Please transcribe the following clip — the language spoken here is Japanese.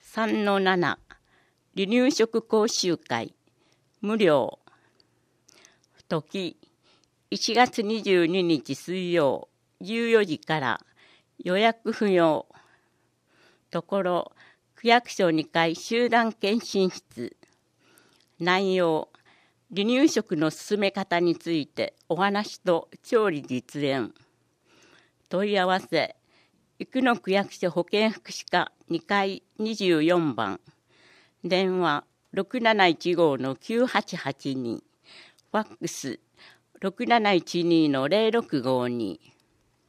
3-7離乳食講習会無料。時1月22日水曜14時から予約不要。ところ区役所2階集団検診室。内容離乳食の進め方についてお話と調理実演。問い合わせ生野区役所保健福祉課2階24番。電話6715-9882。ファックス6712-0652。